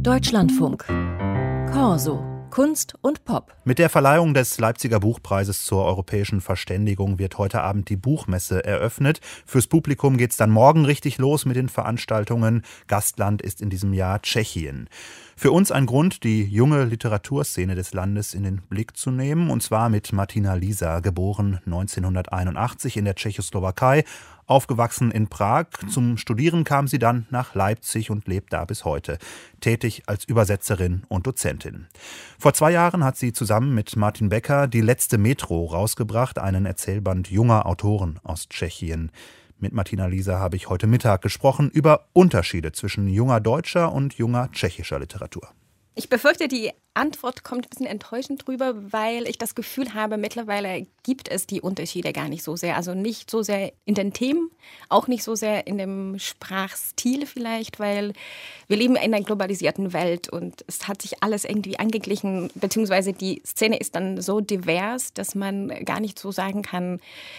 Deutschlandfunk. Corso. Kunst und Pop. Mit der Verleihung des Leipziger Buchpreises zur europäischen Verständigung wird heute Abend die Buchmesse eröffnet. Fürs Publikum geht's dann morgen richtig los mit den Veranstaltungen. Gastland ist in diesem Jahr Tschechien. Für uns ein Grund, die junge Literaturszene des Landes in den Blick zu nehmen, und zwar mit Martina Lisa, geboren 1981 in der Tschechoslowakei, aufgewachsen in Prag. Zum Studieren kam sie dann nach Leipzig und lebt da bis heute, tätig als Übersetzerin und Dozentin. Vor 2 Jahren hat sie zusammen mit Martin Becker Die letzte Metro rausgebracht, einen Erzählband junger Autoren aus Tschechien. Mit Martina Lisa habe ich heute Mittag gesprochen über Unterschiede zwischen junger deutscher und junger tschechischer Literatur. Ich befürchte, die Antwort kommt ein bisschen enttäuschend drüber, weil ich das Gefühl habe, mittlerweile gibt es die Unterschiede gar nicht so sehr. Also nicht so sehr in den Themen, auch nicht so sehr in dem Sprachstil vielleicht, weil wir leben in einer globalisierten Welt und es hat sich alles irgendwie angeglichen, beziehungsweise die Szene ist dann so divers, dass man gar nicht so sagen kann,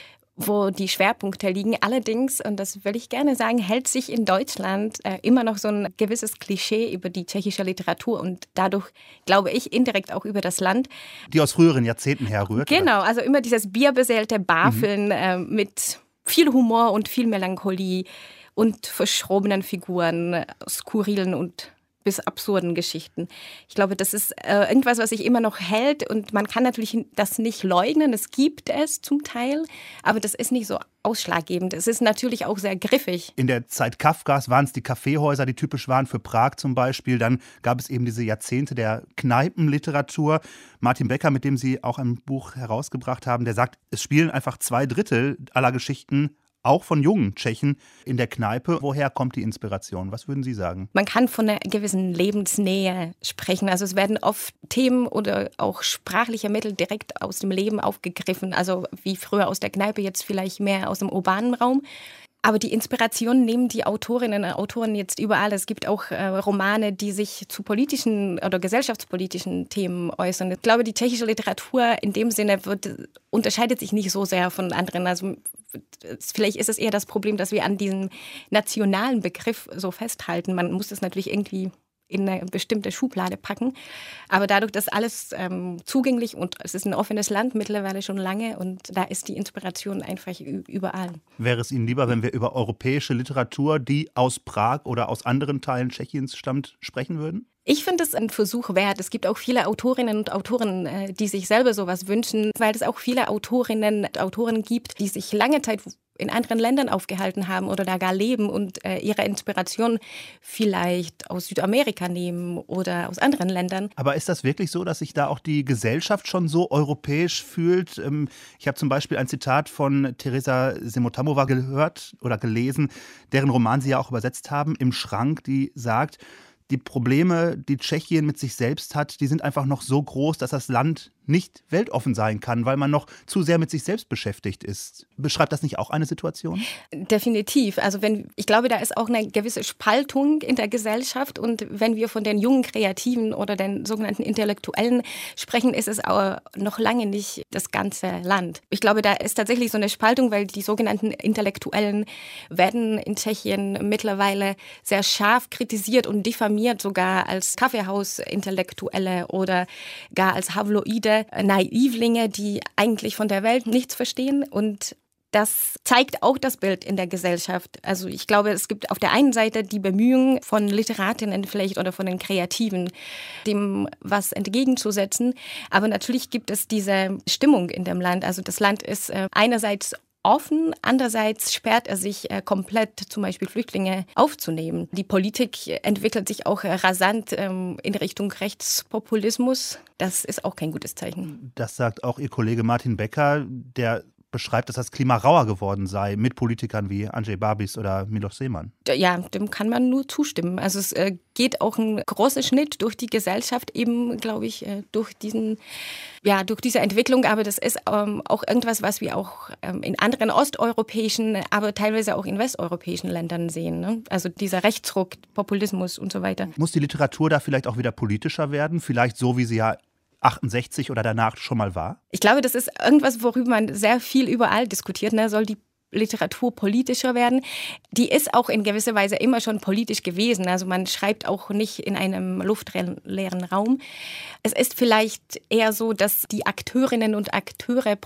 wo die Schwerpunkte liegen. Allerdings, und das will ich gerne sagen, hält sich in Deutschland immer noch so ein gewisses Klischee über die tschechische Literatur und dadurch, glaube ich, indirekt auch über das Land. Die aus früheren Jahrzehnten herrührt? Genau, also immer dieses bierbeseelte Bafeln mit viel Humor und viel Melancholie und verschrobenen Figuren, skurrilen und bis absurden Geschichten. Ich glaube, das ist irgendwas, was sich immer noch hält und man kann natürlich das nicht leugnen. Es gibt es zum Teil, aber das ist nicht so ausschlaggebend. Es ist natürlich auch sehr griffig. In der Zeit Kafkas waren es die Kaffeehäuser, die typisch waren für Prag zum Beispiel. Dann gab es eben diese Jahrzehnte der Kneipenliteratur. Martin Becker, mit dem Sie auch ein Buch herausgebracht haben, der sagt, es spielen einfach 2/3 aller Geschichten auch von jungen Tschechen in der Kneipe. Woher kommt die Inspiration? Was würden Sie sagen? Man kann von einer gewissen Lebensnähe sprechen. Also es werden oft Themen oder auch sprachliche Mittel direkt aus dem Leben aufgegriffen. Also wie früher aus der Kneipe, jetzt vielleicht mehr aus dem urbanen Raum. Aber die Inspiration nehmen die Autorinnen und Autoren jetzt überall. Es gibt auch Romane, die sich zu politischen oder gesellschaftspolitischen Themen äußern. Ich glaube, die tschechische Literatur in dem Sinne unterscheidet sich nicht so sehr von anderen. Also vielleicht ist es eher das Problem, dass wir an diesem nationalen Begriff so festhalten. Man muss das natürlich irgendwie in eine bestimmte Schublade packen. Aber dadurch, dass alles zugänglich und es ist ein offenes Land mittlerweile schon lange und da ist die Inspiration einfach überall. Wäre es Ihnen lieber, wenn wir über europäische Literatur, die aus Prag oder aus anderen Teilen Tschechiens stammt, sprechen würden? Ich finde es ein Versuch wert. Es gibt auch viele Autorinnen und Autoren, die sich selber sowas wünschen, weil es auch viele Autorinnen und Autoren gibt, die sich lange Zeit in anderen Ländern aufgehalten haben oder da gar leben und ihre Inspiration vielleicht aus Südamerika nehmen oder aus anderen Ländern. Aber ist das wirklich so, dass sich da auch die Gesellschaft schon so europäisch fühlt? Ich habe zum Beispiel ein Zitat von Teresa Semotamova gehört oder gelesen, deren Roman Sie ja auch übersetzt haben, Im Schrank, die sagt, die Probleme, die Tschechien mit sich selbst hat, die sind einfach noch so groß, dass das Land nicht weltoffen sein kann, weil man noch zu sehr mit sich selbst beschäftigt ist. Beschreibt das nicht auch eine Situation? Definitiv. Also ich glaube, da ist auch eine gewisse Spaltung in der Gesellschaft und wenn wir von den jungen Kreativen oder den sogenannten Intellektuellen sprechen, ist es auch noch lange nicht das ganze Land. Ich glaube, da ist tatsächlich so eine Spaltung, weil die sogenannten Intellektuellen werden in Tschechien mittlerweile sehr scharf kritisiert und diffamiert, sogar als Kaffeehaus-Intellektuelle oder gar als Havloide. Naivlinge, die eigentlich von der Welt nichts verstehen und das zeigt auch das Bild in der Gesellschaft. Also ich glaube, es gibt auf der einen Seite die Bemühungen von Literatinnen vielleicht oder von den Kreativen, dem was entgegenzusetzen. Aber natürlich gibt es diese Stimmung in dem Land. Also das Land ist einerseits offen, andererseits sperrt er sich komplett, zum Beispiel Flüchtlinge aufzunehmen. Die Politik entwickelt sich auch rasant in Richtung Rechtspopulismus. Das ist auch kein gutes Zeichen. Das sagt auch Ihr Kollege Martin Becker, der beschreibt, dass das Klima rauer geworden sei mit Politikern wie Andrzej Babis oder Miloš Zeman. Ja, dem kann man nur zustimmen. Also es geht auch ein großer Schnitt durch die Gesellschaft eben, glaube ich, durch diese Entwicklung. Aber das ist auch irgendwas, was wir auch in anderen osteuropäischen, aber teilweise auch in westeuropäischen Ländern sehen. Ne? Also dieser Rechtsruck, Populismus und so weiter. Muss die Literatur da vielleicht auch wieder politischer werden? Vielleicht so, wie sie ja 68 oder danach schon mal war? Ich glaube, das ist irgendwas, worüber man sehr viel überall diskutiert. Ne? Soll die Literatur politischer werden. Die ist auch in gewisser Weise immer schon politisch gewesen. Also man schreibt auch nicht in einem luftleeren Raum. Es ist vielleicht eher so, dass die Akteurinnen und Akteure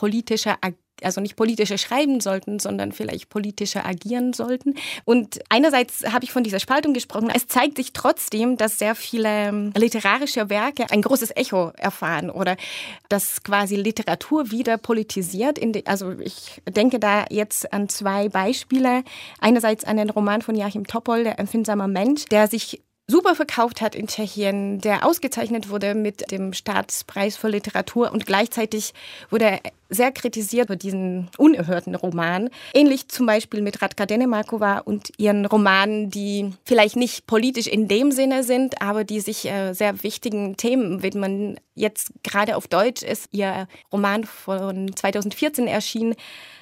also nicht politischer schreiben sollten, sondern vielleicht politischer agieren sollten. Und einerseits habe ich von dieser Spaltung gesprochen. Es zeigt sich trotzdem, dass sehr viele literarische Werke ein großes Echo erfahren oder dass quasi Literatur wieder politisiert. Also ich denke da jetzt an 2 Beispiele. Einerseits an den Roman von Joachim Topol, Der empfindsame Mensch, der sich super verkauft hat in Tschechien, der ausgezeichnet wurde mit dem Staatspreis für Literatur und gleichzeitig wurde er sehr kritisiert für diesen unerhörten Roman. Ähnlich zum Beispiel mit Radka Denemarkova und ihren Romanen, die vielleicht nicht politisch in dem Sinne sind, aber die sich sehr wichtigen Themen widmen. Jetzt gerade auf Deutsch ist ihr Roman von 2014 erschienen,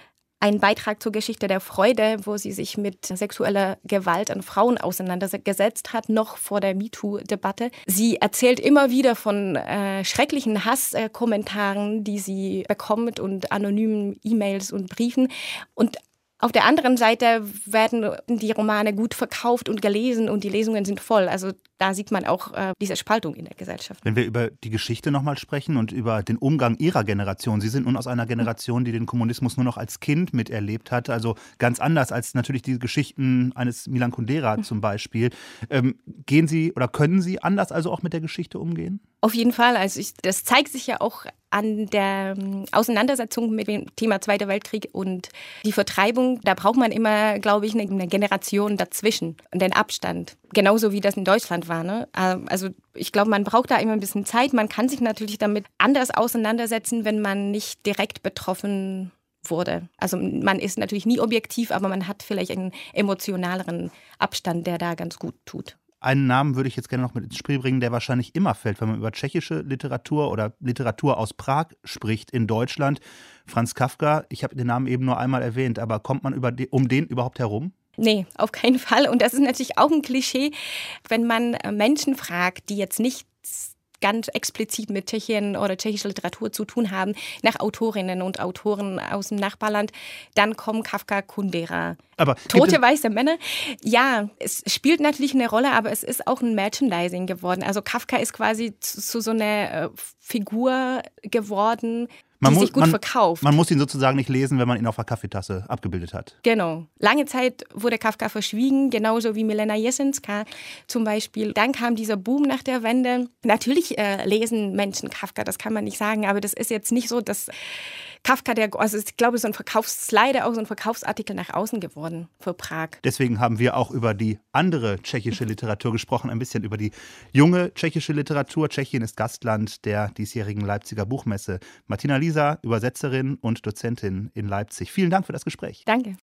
ein Beitrag zur Geschichte der Freude, wo sie sich mit sexueller Gewalt an Frauen auseinandergesetzt hat, noch vor der MeToo-Debatte. Sie erzählt immer wieder von schrecklichen Hasskommentaren, die sie bekommt und anonymen E-Mails und Briefen. Und auf der anderen Seite werden die Romane gut verkauft und gelesen und die Lesungen sind voll. Also da sieht man auch diese Spaltung in der Gesellschaft. Wenn wir über die Geschichte nochmal sprechen und über den Umgang Ihrer Generation. Sie sind nun aus einer Generation, die den Kommunismus nur noch als Kind miterlebt hat. Also ganz anders als natürlich die Geschichten eines Milan Kundera zum Beispiel. Gehen Sie oder können Sie anders also auch mit der Geschichte umgehen? Auf jeden Fall. Also das zeigt sich ja auch an der Auseinandersetzung mit dem Thema Zweiter Weltkrieg und die Vertreibung. Da braucht man immer, glaube ich, eine Generation dazwischen und den Abstand. Genauso wie das in Deutschland war. Ne? Also ich glaube, man braucht da immer ein bisschen Zeit. Man kann sich natürlich damit anders auseinandersetzen, wenn man nicht direkt betroffen wurde. Also man ist natürlich nie objektiv, aber man hat vielleicht einen emotionaleren Abstand, der da ganz gut tut. Einen Namen würde ich jetzt gerne noch mit ins Spiel bringen, der wahrscheinlich immer fällt, wenn man über tschechische Literatur oder Literatur aus Prag spricht in Deutschland. Franz Kafka, ich habe den Namen eben nur einmal erwähnt, aber kommt man um den überhaupt herum? Nee, auf keinen Fall. Und das ist natürlich auch ein Klischee, wenn man Menschen fragt, die jetzt nicht ganz explizit mit Tschechien oder tschechischer Literatur zu tun haben, nach Autorinnen und Autoren aus dem Nachbarland, dann kommen Kafka, Kundera. Aber Tote weiße Männer. Ja, es spielt natürlich eine Rolle, aber es ist auch ein Merchandising geworden. Also Kafka ist quasi zu so einer Figur geworden, die sich gut verkauft. Man muss ihn sozusagen nicht lesen, wenn man ihn auf einer Kaffeetasse abgebildet hat. Genau. Lange Zeit wurde Kafka verschwiegen, genauso wie Milena Jesenská zum Beispiel. Dann kam dieser Boom nach der Wende. Natürlich lesen Menschen Kafka, das kann man nicht sagen, aber das ist jetzt nicht so, dass Kafka, ich glaube, so ein leider auch so ein Verkaufsartikel nach außen geworden für Prag. Deswegen haben wir auch über die andere tschechische Literatur gesprochen, ein bisschen über die junge tschechische Literatur. Tschechien ist Gastland der diesjährigen Leipziger Buchmesse. Martina Lisa, Übersetzerin und Dozentin in Leipzig. Vielen Dank für das Gespräch. Danke.